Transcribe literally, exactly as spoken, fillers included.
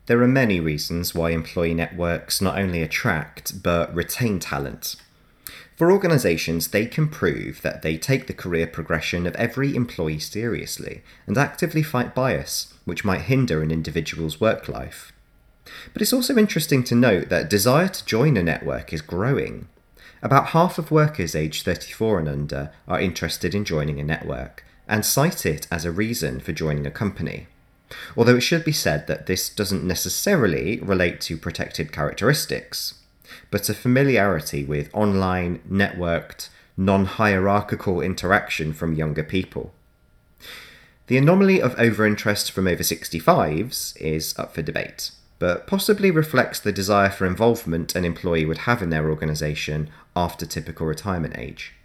There are many reasons why employee networks not only attract but retain talent. For organisations, they can prove that they take the career progression of every employee seriously and actively fight bias, which might hinder an individual's work life. But it's also interesting to note that desire to join a network is growing. About half of workers aged thirty-four and under are interested in joining a network and cite it as a reason for joining a company. Although it should be said that this doesn't necessarily relate to protected characteristics, but a familiarity with online, networked, non-hierarchical interaction from younger people. The anomaly of overinterest from over sixty-fives is up for debate, but possibly reflects the desire for involvement an employee would have in their organisation after typical retirement age.